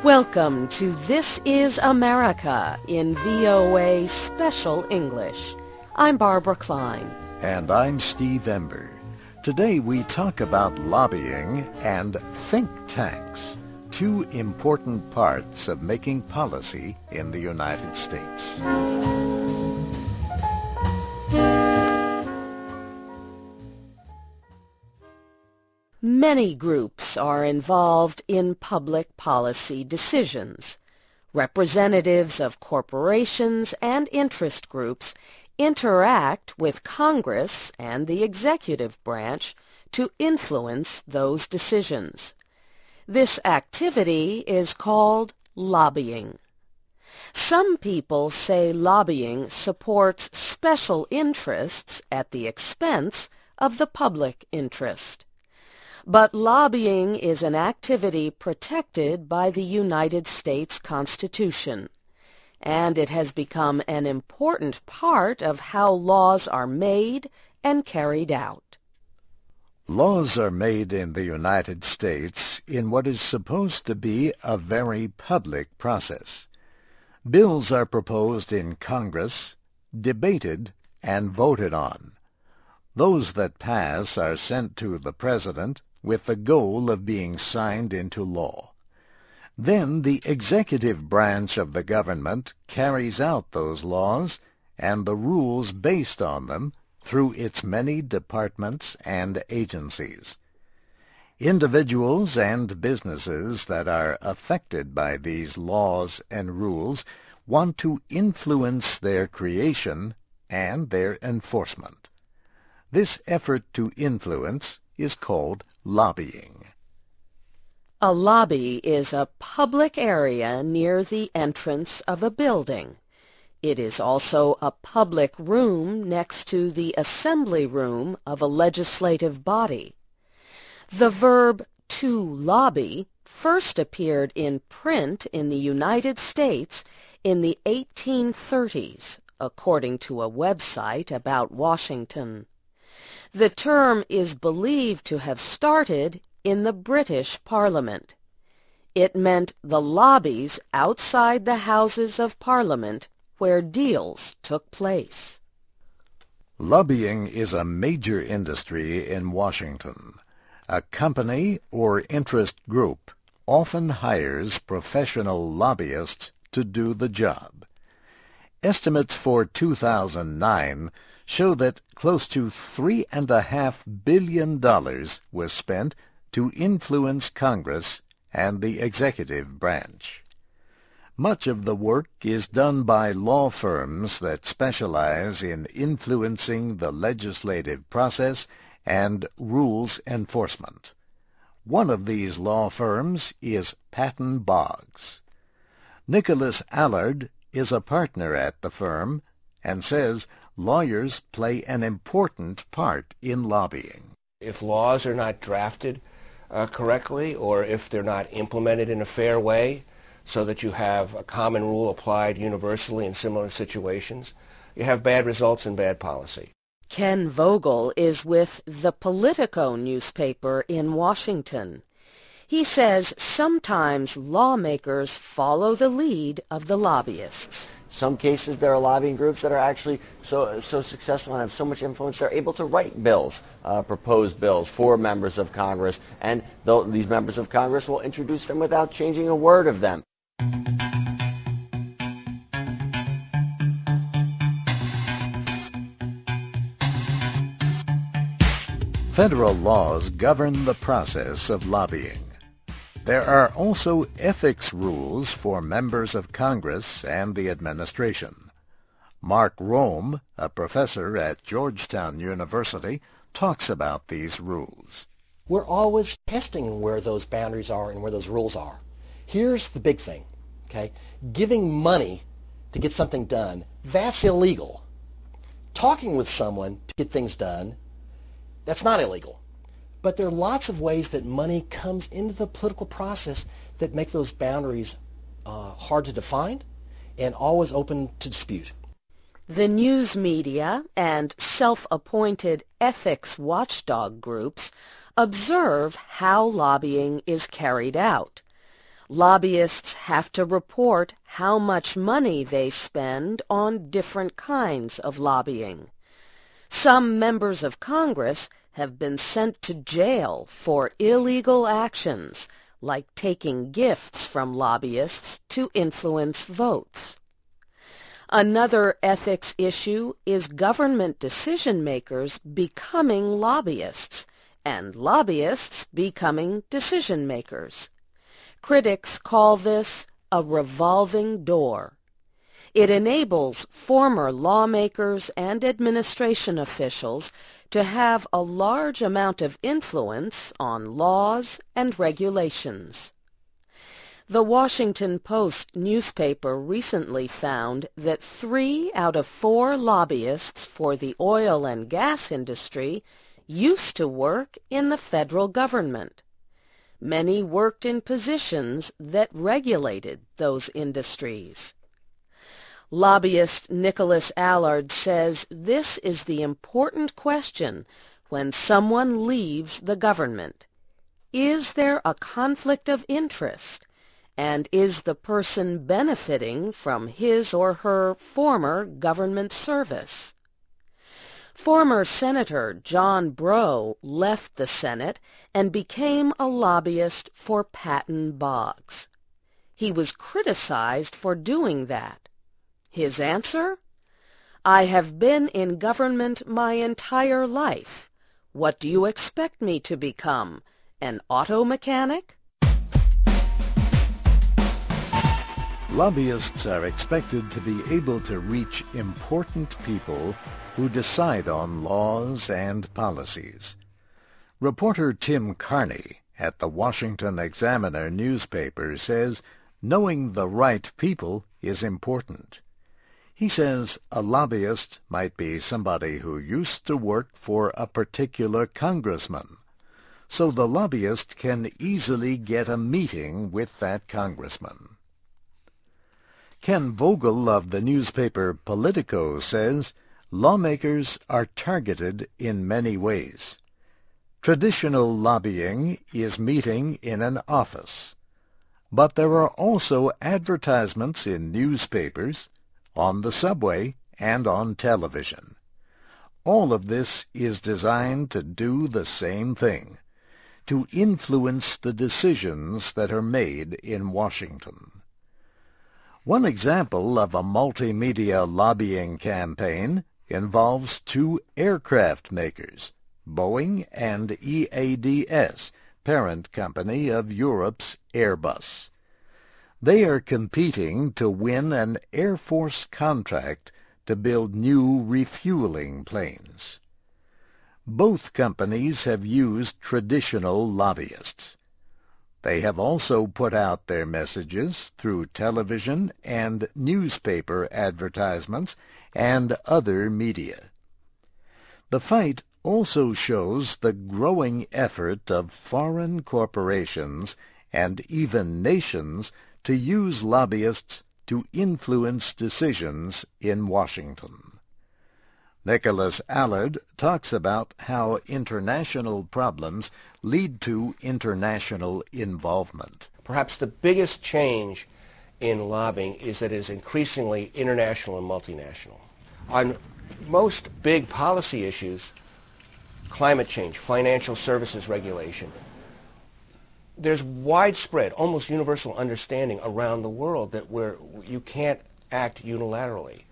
Welcome to This Is America in VOA Special English. I'm Barbara Klein. And I'm Steve Ember. Today we talk about lobbying and think tanks, two important parts of making policy in the United States. Many groups are involved in public policy decisions. Representatives of corporations and interest groups interact with Congress and the executive branch to influence those decisions. This activity is called lobbying. Some people say lobbying supports special interests at the expense of the public interest. But lobbying is an activity protected by the United States Constitution, and it has become an important part of how laws are made and carried out. Laws are made in the United States in what is supposed to be a very public process. Bills are proposed in Congress, debated, and voted on. Those that pass are sent to the President with the goal of being signed into law. Then the executive branch of the government carries out those laws and the rules based on them through its many departments and agencies. Individuals and businesses that are affected by these laws and rules want to influence their creation and their enforcement. This effort to influence is called lobbying. A lobby is a public area near the entrance of a building. It is also a public room next to the assembly room of a legislative body. The verb to lobby first appeared in print in the United States in the 1830s, according to a website about Washington. The term is believed to have started in the British Parliament. It meant the lobbies outside the Houses of Parliament where deals took place. Lobbying is a major industry in Washington. A company or interest group often hires professional lobbyists to do the job. Estimates for 2009 show that close to $3.5 billion was spent to influence Congress and the executive branch. Much of the work is done by law firms that specialize in influencing the legislative process and rules enforcement. One of these law firms is Patton Boggs. Nicholas Allard is a partner at the firm and says lawyers play an important part in lobbying. If laws are not drafted correctly, or if they're not implemented in a fair way so that you have a common rule applied universally in similar situations, you have bad results and bad policy. Ken Vogel is with the Politico newspaper in Washington. He says sometimes lawmakers follow the lead of the lobbyists. Some cases there are lobbying groups that are actually so successful and have so much influence they're able to write bills, propose bills for members of Congress, and these members of Congress will introduce them without changing a word of them. Federal laws govern the process of lobbying. There are also ethics rules for members of Congress and the administration. Mark Rome, a professor at Georgetown University, talks about these rules. We're always testing where those boundaries are and where those rules are. Here's the big thing, okay? Giving money to get something done, that's illegal. Talking with someone to get things done, that's not illegal. But there are lots of ways that money comes into the political process that make those boundaries hard to define and always open to dispute. The news media and self-appointed ethics watchdog groups observe how lobbying is carried out. Lobbyists have to report how much money they spend on different kinds of lobbying. Some members of Congress have been sent to jail for illegal actions, like taking gifts from lobbyists to influence votes. Another ethics issue is government decision-makers becoming lobbyists, and lobbyists becoming decision-makers. Critics call this a revolving door. It enables former lawmakers and administration officials to have a large amount of influence on laws and regulations. The Washington Post newspaper recently found that 3 out of 4 lobbyists for the oil and gas industry used to work in the federal government. Many worked in positions that regulated those industries. Lobbyist Nicholas Allard says this is the important question when someone leaves the government. Is there a conflict of interest? And is the person benefiting from his or her former government service? Former Senator John Breaux left the Senate and became a lobbyist for Patton Boggs. He was criticized for doing that. His answer? I have been in government my entire life. What do you expect me to become? An auto mechanic? Lobbyists are expected to be able to reach important people who decide on laws and policies. Reporter Tim Carney at the Washington Examiner newspaper says knowing the right people is important. He says a lobbyist might be somebody who used to work for a particular congressman, so the lobbyist can easily get a meeting with that congressman. Ken Vogel of the newspaper Politico says lawmakers are targeted in many ways. Traditional lobbying is meeting in an office, but there are also advertisements in newspapers, on the subway, and on television. All of this is designed to do the same thing, to influence the decisions that are made in Washington. One example of a multimedia lobbying campaign involves 2 aircraft makers, Boeing and EADS, parent company of Europe's Airbus. They are competing to win an Air Force contract to build new refueling planes. Both companies have used traditional lobbyists. They have also put out their messages through television and newspaper advertisements and other media. The fight also shows the growing effort of foreign corporations and even nations to use lobbyists to influence decisions in Washington. Nicholas Allard talks about how international problems lead to international involvement. Perhaps the biggest change in lobbying is that it is increasingly international and multinational. On most big policy issues, climate change, financial services regulation, there's widespread, almost universal understanding around the world that you can't act unilaterally.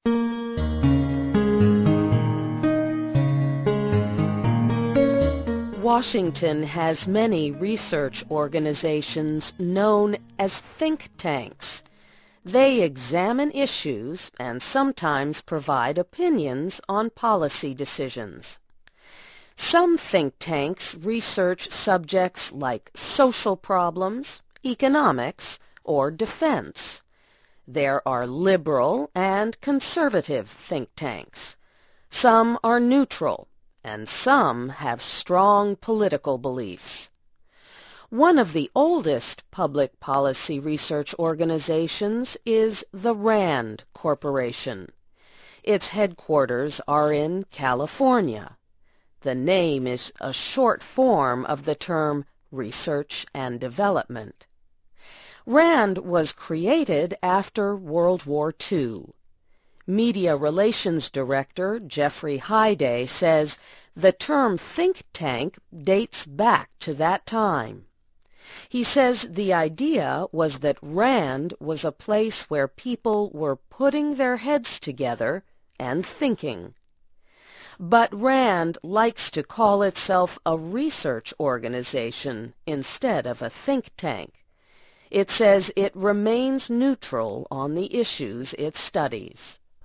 Washington has many research organizations known as think tanks. They examine issues and sometimes provide opinions on policy decisions. Some think tanks research subjects like social problems, economics, or defense. There are liberal and conservative think tanks. Some are neutral, and some have strong political beliefs. One of the oldest public policy research organizations is the RAND Corporation. Its headquarters are in California. The name is a short form of the term research and development. RAND was created after World War II. Media Relations Director Jeffrey Hyday says the term think tank dates back to that time. He says the idea was that RAND was a place where people were putting their heads together and thinking. But RAND likes to call itself a research organization instead of a think tank. It says it remains neutral on the issues it studies.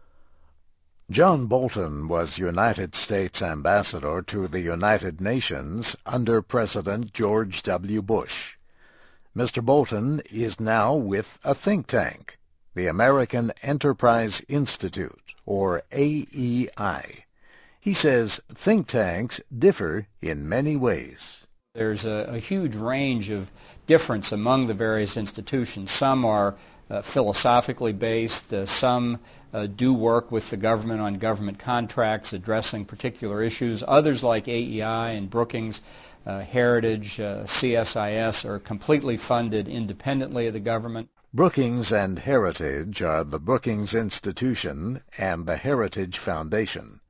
John Bolton was United States Ambassador to the United Nations under President George W. Bush. Mr. Bolton is now with a think tank, the American Enterprise Institute, or AEI. He says think tanks differ in many ways. There's a huge range of difference among the various institutions. Some are philosophically based. Some do work with the government on government contracts addressing particular issues. Others, like AEI and Brookings, Heritage, CSIS, are completely funded independently of the government. Brookings and Heritage are the Brookings Institution and the Heritage Foundation.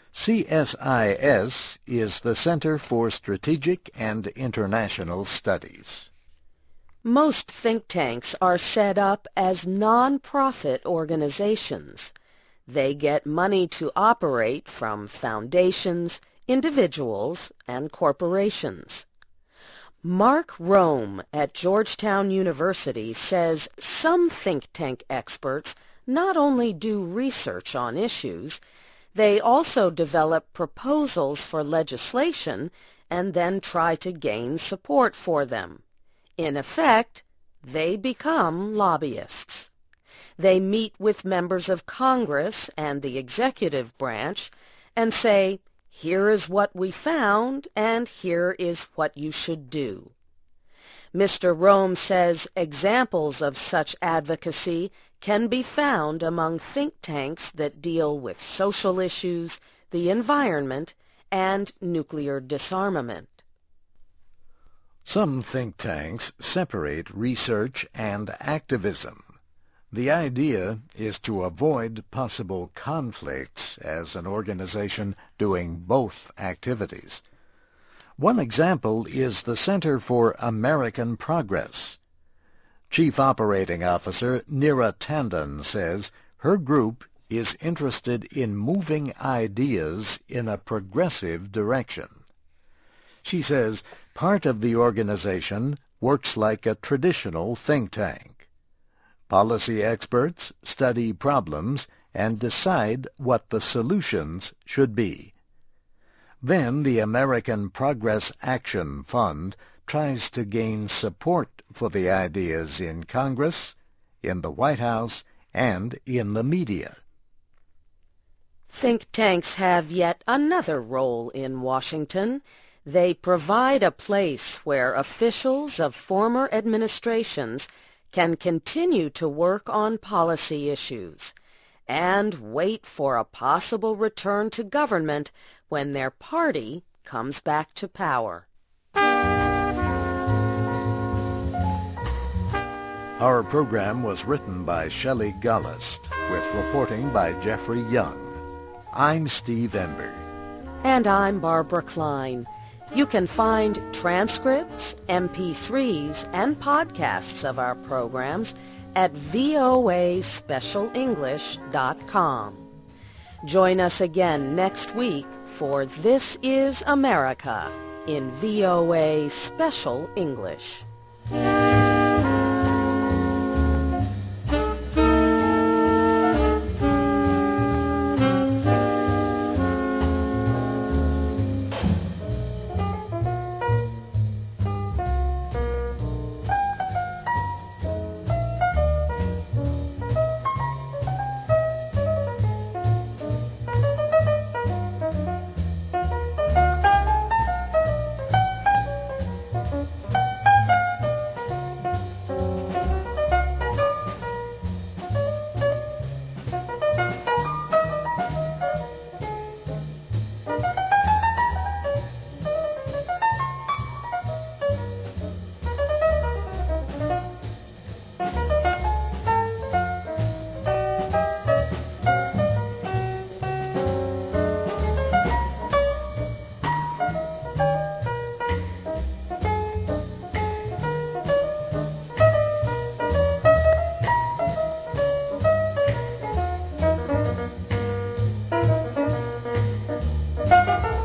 CSIS is the Center for Strategic and International Studies. Most think tanks are set up as non-profit organizations. They get money to operate from foundations, individuals, and corporations. Mark Rome at Georgetown University says some think tank experts not only do research on issues, they also develop proposals for legislation and then try to gain support for them. In effect, they become lobbyists. They meet with members of Congress and the executive branch and say, "Here is what we found, and here is what you should do." Mr. Rome says examples of such advocacy can be found among think tanks that deal with social issues, the environment, and nuclear disarmament. Some think tanks separate research and activism. The idea is to avoid possible conflicts as an organization doing both activities. One example is the Center for American Progress. Chief Operating Officer Neera Tandon says her group is interested in moving ideas in a progressive direction. She says part of the organization works like a traditional think tank. Policy experts study problems and decide what the solutions should be. Then the American Progress Action Fund tries to gain support for the ideas in Congress, in the White House, and in the media. Think tanks have yet another role in Washington. They provide a place where officials of former administrations can continue to work on policy issues and wait for a possible return to government when their party comes back to power. Our program was written by Shelley Gollust, with reporting by Jeffrey Young. I'm Steve Ember. And I'm Barbara Klein. You can find transcripts, MP3s, and podcasts of our programs at voaspecialenglish.com. Join us again next week for This is America in VOA Special English. Bye.